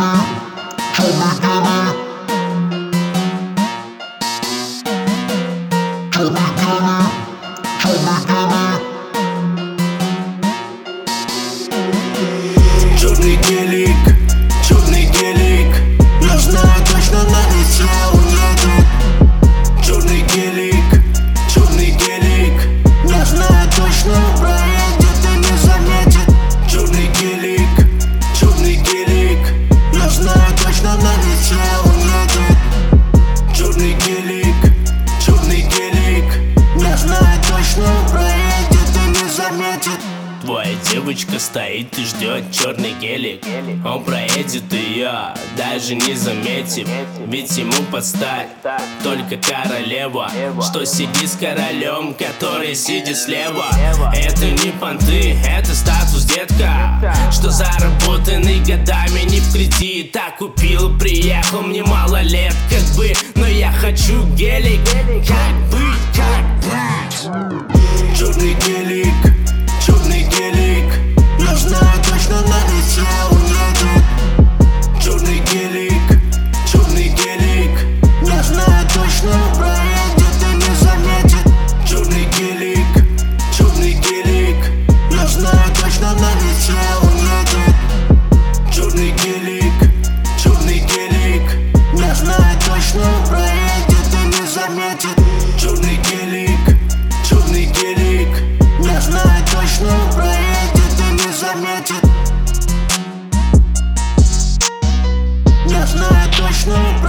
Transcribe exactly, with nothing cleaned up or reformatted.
Черный гелик, черный гелик, я знаю точно на лице уедет. Черный гелик, черный гелик, я знаю точно проедет и не заметит. Черный гелик, черный гелик, я знаю точно на лице уедет. Черный гелик, черный гелик, я знаю точно проедет и не заметит. Твоя девочка стоит и ждет черный гелик. Он проедет ее, даже не заметив. Ведь ему подстать только королева, что сидит с королем, который сидит слева. Это не понты, это статус, детка, что заработанный годами не в кредит. А купил, приехал, мне мало лет, как бы, но я хочу гелик. Как быть, как быть? Черный гелик, черный гелик, я знаю точно на лице уедет. Черный гелик, черный гелик, я знаю точно проедет и не заметит. Черный гелик, черный гелик, я знаю точно на лице уедет. Черный гелик, черный гелик, я знаю точно проедет и не заметит. Черный гелик, черный гелик, я знаю точно проедет и не заметит. Я знаю точно